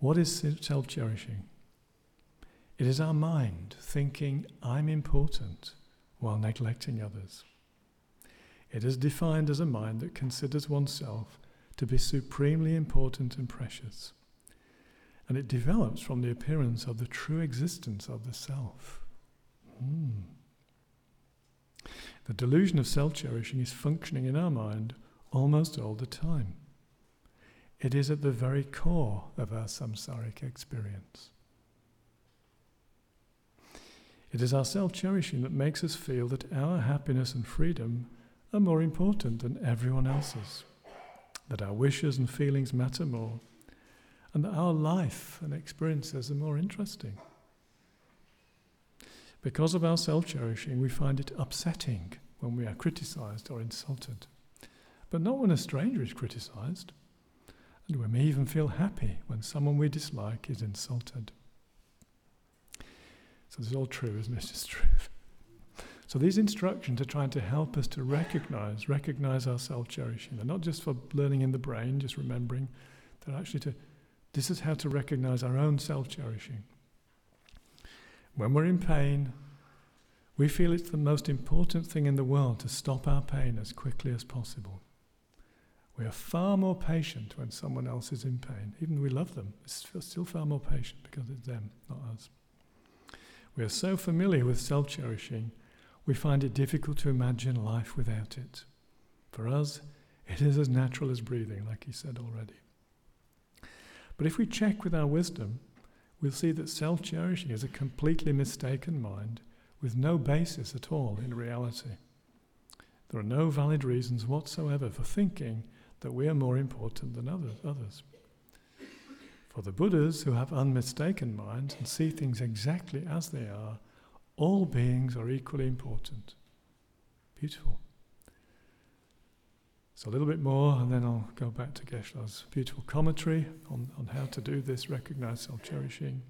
What is self-cherishing? It is our mind thinking, I'm important, while neglecting others. It is defined as a mind that considers oneself to be supremely important and precious. And it develops from the appearance of the true existence of the self. The delusion of self-cherishing is functioning in our mind almost all the time. It is at the very core of our samsaric experience. It is our self-cherishing that makes us feel that our happiness and freedom are more important than everyone else's, that our wishes and feelings matter more, and that our life and experiences are more interesting. Because of our self-cherishing, we find it upsetting when we are criticized or insulted, but not when a stranger is criticized, and we may even feel happy when someone we dislike is insulted. So this is all true, isn't it? It's true. So these instructions are trying to help us to recognize our self-cherishing. They're not just for learning in the brain, just remembering. They're actually this is how to recognize our own self-cherishing. When we're in pain, we feel it's the most important thing in the world to stop our pain as quickly as possible. We are far more patient when someone else is in pain. Even though we love them, we're still far more patient because it's them, not us. We are so familiar with self-cherishing, we find it difficult to imagine life without it. For us, it is as natural as breathing, like he said already. But if we check with our wisdom, we'll see that self-cherishing is a completely mistaken mind with no basis at all in reality. There are no valid reasons whatsoever for thinking that we are more important than others. For the Buddhas who have unmistaken minds and see things exactly as they are, all beings are equally important. Beautiful. So a little bit more, and then I'll go back to Geshe-la's beautiful commentary on how to do this, recognize self-cherishing.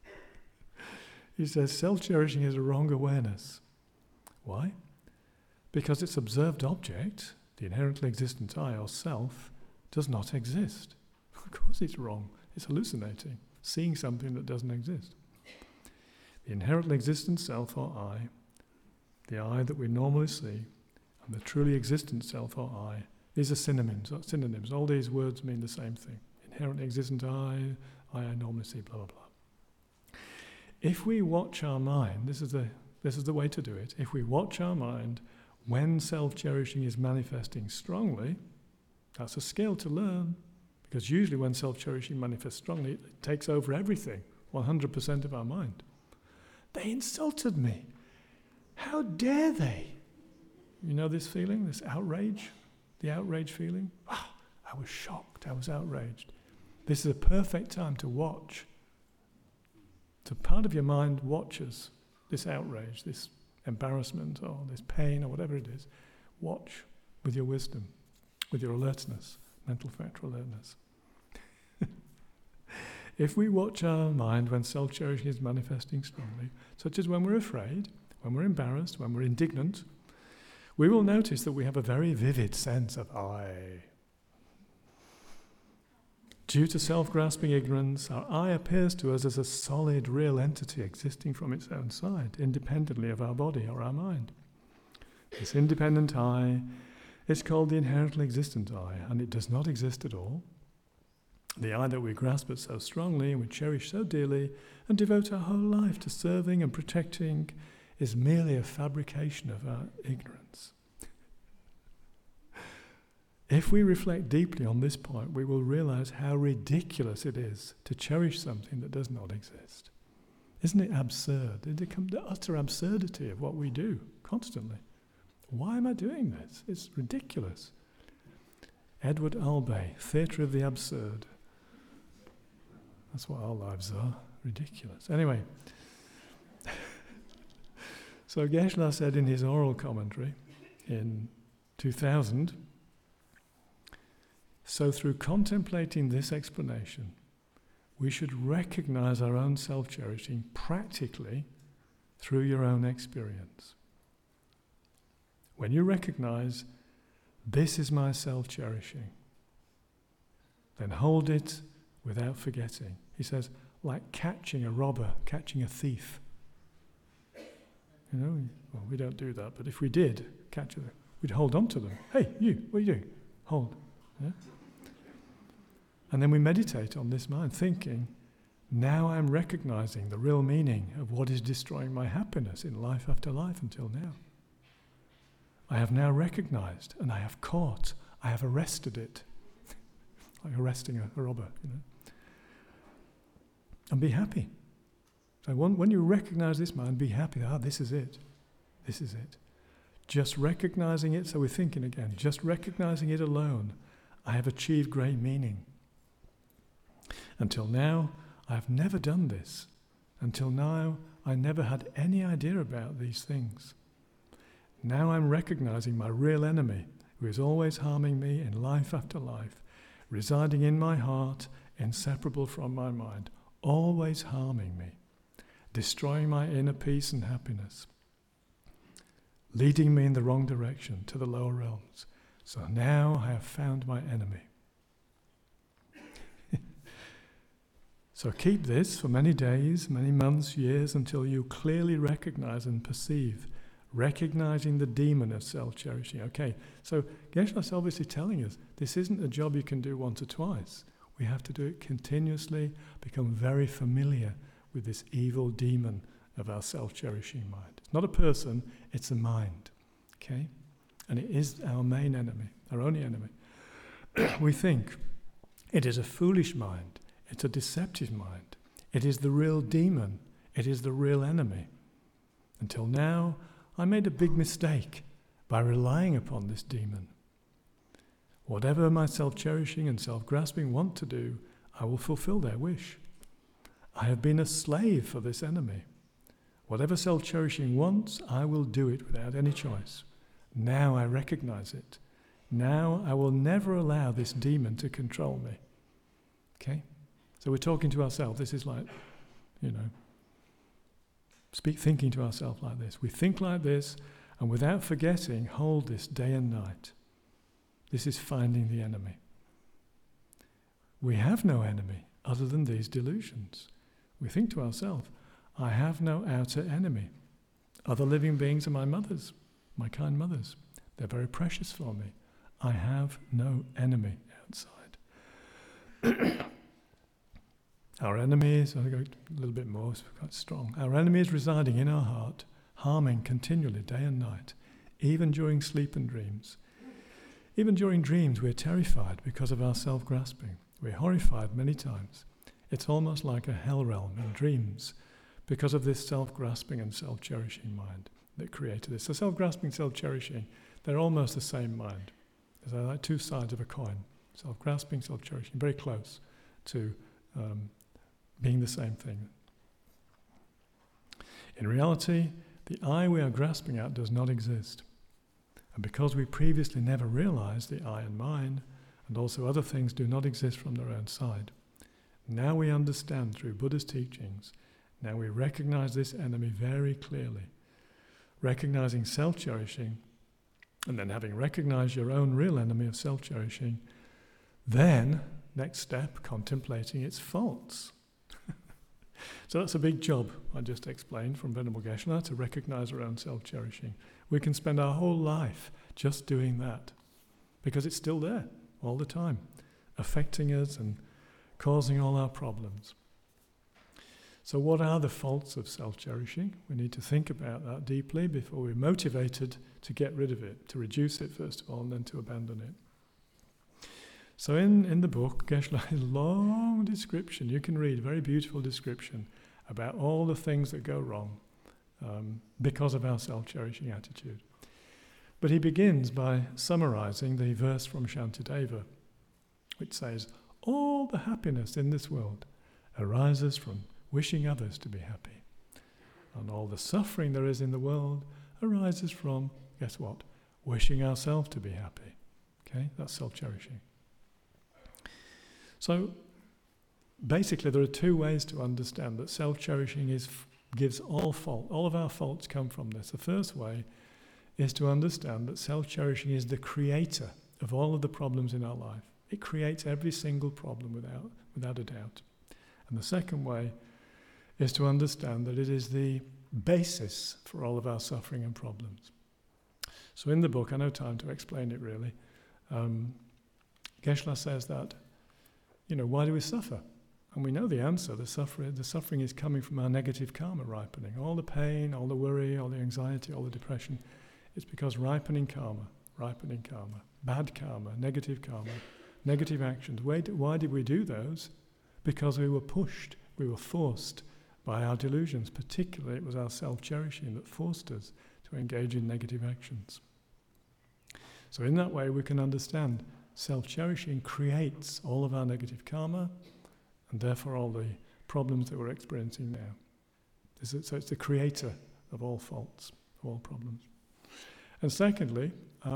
He says, self-cherishing is a wrong awareness. Why? Because its observed object, the inherently existent I or self, does not exist. Of course it's wrong. It's hallucinating, seeing something that doesn't exist. The inherently existent self or I, the I that we normally see, and the truly existent self or I, these are synonyms. All these words mean the same thing. Inherently existent I normally see, blah, blah, blah. If we watch our mind, this is the way to do it. If we watch our mind when self-cherishing is manifesting strongly, that's a skill to learn. Because usually when self-cherishing manifests strongly, it takes over everything, 100% of our mind. They insulted me. How dare they? You know this feeling, this outrage? The outrage feeling? Oh, I was shocked, I was outraged. This is a perfect time to watch. So part of your mind watches this outrage, this embarrassment or this pain or whatever it is. Watch with your wisdom, with your alertness, mental factor alertness. If we watch our mind when self-cherishing is manifesting strongly, such as when we're afraid, when we're embarrassed, when we're indignant, we will notice that we have a very vivid sense of I. Due to self-grasping ignorance, our I appears to us as a solid, real entity existing from its own side, independently of our body or our mind. This independent I is called the inherently existent I, and it does not exist at all. The I that we grasp it so strongly and we cherish so dearly and devote our whole life to serving and protecting is merely a fabrication of our ignorance. If we reflect deeply on this point, we will realize how ridiculous it is to cherish something that does not exist. Isn't it absurd? It becomes the utter absurdity of what we do constantly. Why am I doing this? It's ridiculous. Edward Albee, Theatre of the Absurd. That's what our lives are, ridiculous. Anyway, so Geshe-la said in his oral commentary in 2000, so through contemplating this explanation, we should recognize our own self-cherishing practically through your own experience. When you recognize, this is my self-cherishing, then hold it without forgetting. He says, like catching a robber, catching a thief. You know, well, we don't do that, but if we did catch them, we'd hold on to them. Hey, you, what are you doing? Hold. Yeah? And then we meditate on this mind, thinking, now I'm recognizing the real meaning of what is destroying my happiness in life after life until now. I have now recognized, and I have caught, I have arrested it. Like arresting a robber, you know. And be happy. So when you recognize this mind, be happy. This is it. This is it. Just recognizing it, so we're thinking again, just recognizing it alone, I have achieved great meaning. Until now, I have never done this. Until now, I never had any idea about these things. Now I'm recognizing my real enemy, who is always harming me in life after life, residing in my heart, inseparable from my mind, always harming me, destroying my inner peace and happiness, leading me in the wrong direction to the lower realms. So now I have found my enemy. So keep this for many days, many months, years, until you clearly recognize and perceive, recognizing the demon of self-cherishing. Okay, so Geshe-la's obviously telling us this isn't a job you can do once or twice. We have to do it continuously, become very familiar with this evil demon of our self-cherishing mind. It's not a person, it's a mind. Okay? And it is our main enemy, our only enemy. We think it is a foolish mind. It's a deceptive mind. It is the real demon. It is the real enemy. Until now, I made a big mistake by relying upon this demon. Whatever my self-cherishing and self-grasping want to do, I will fulfill their wish. I have been a slave for this enemy. Whatever self-cherishing wants, I will do it without any choice. Now I recognize it. Now I will never allow this demon to control me. Okay? So we're talking to ourselves. This is like, you know, thinking to ourselves like this. We think like this, and without forgetting, hold this day and night. This is finding the enemy. We have no enemy other than these delusions. We think to ourselves, I have no outer enemy. Other living beings are my mothers, my kind mothers. They're very precious for me. I have no enemy outside. Our enemy is, I'll go a little bit more, it's quite strong. Our enemy is residing in our heart, harming continually day and night, even during sleep and dreams. Even during dreams, we're terrified because of our self-grasping. We're horrified many times. It's almost like a hell realm in dreams because of this self-grasping and self-cherishing mind that created this. So self-grasping, self-cherishing, they're almost the same mind. They're like two sides of a coin. Self-grasping, self-cherishing, very close to being the same thing. In reality, the I we are grasping at does not exist. And because we previously never realized the I and mine, and also other things do not exist from their own side, now we understand through Buddha's teachings, now we recognize this enemy very clearly. Recognizing self-cherishing, and then having recognized your own real enemy of self-cherishing, then, next step, contemplating its faults. So that's a big job, I just explained, from Venerable Geshe-la, to recognize our own self-cherishing. We can spend our whole life just doing that, because it's still there all the time, affecting us and causing all our problems. So what are the faults of self-cherishing? We need to think about that deeply before we're motivated to get rid of it, to reduce it first of all, and then to abandon it. So in the book, Geshe-la has a long description. You can read a very beautiful description about all the things that go wrong because of our self-cherishing attitude. But he begins by summarizing the verse from Shantideva, which says, all the happiness in this world arises from wishing others to be happy. And all the suffering there is in the world arises from, guess what? Wishing ourselves to be happy. Okay, that's self-cherishing. So basically there are two ways to understand that self-cherishing gives all fault. All of our faults come from this. The first way is to understand that self-cherishing is the creator of all of the problems in our life. It creates every single problem without a doubt. And the second way is to understand that it is the basis for all of our suffering and problems. So in the book, I know time to explain it really, Geshe-la says that, why do we suffer? And we know the answer. The suffering is coming from our negative karma ripening. All the pain, all the worry, all the anxiety, all the depression, it's because ripening karma, bad karma, negative actions. Why did we do those? Because we were pushed, we were forced by our delusions. Particularly it was our self-cherishing that forced us to engage in negative actions. So in that way we can understand self-cherishing creates all of our negative karma and therefore all the problems that we're experiencing now. So it's the creator of all faults, of all problems. And secondly,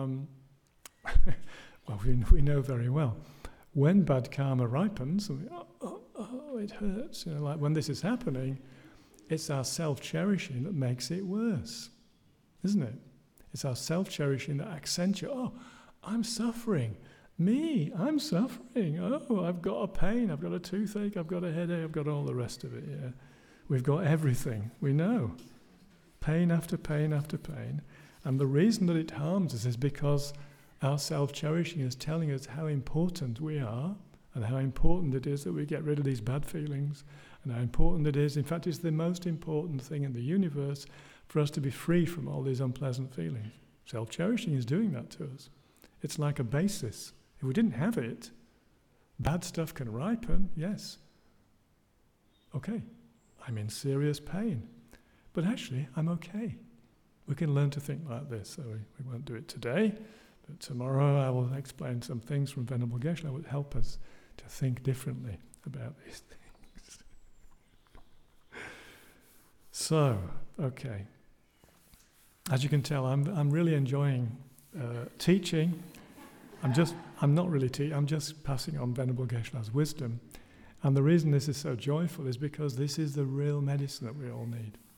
we know very well, when bad karma ripens, and it hurts, like when this is happening, it's our self-cherishing that makes it worse, isn't it? It's our self-cherishing that accentuates, I'm suffering. I'm suffering. I've got a pain, I've got a toothache, I've got a headache, I've got all the rest of it, yeah. We've got everything, we know. Pain after pain after pain. And the reason that it harms us is because our self-cherishing is telling us how important we are and how important it is that we get rid of these bad feelings and how important it is, in fact it's the most important thing in the universe for us to be free from all these unpleasant feelings. Self-cherishing is doing that to us. It's like a basis. If we didn't have it, bad stuff can ripen, yes. Okay, I'm in serious pain, but actually I'm okay. We can learn to think like this, so we won't do it today, but tomorrow I will explain some things from Venerable Geshe-la that will help us to think differently about these things. So, okay. As you can tell, I'm really enjoying teaching. I'm just passing on Venerable Geshe-la's wisdom. And the reason this is so joyful is because this is the real medicine that we all need.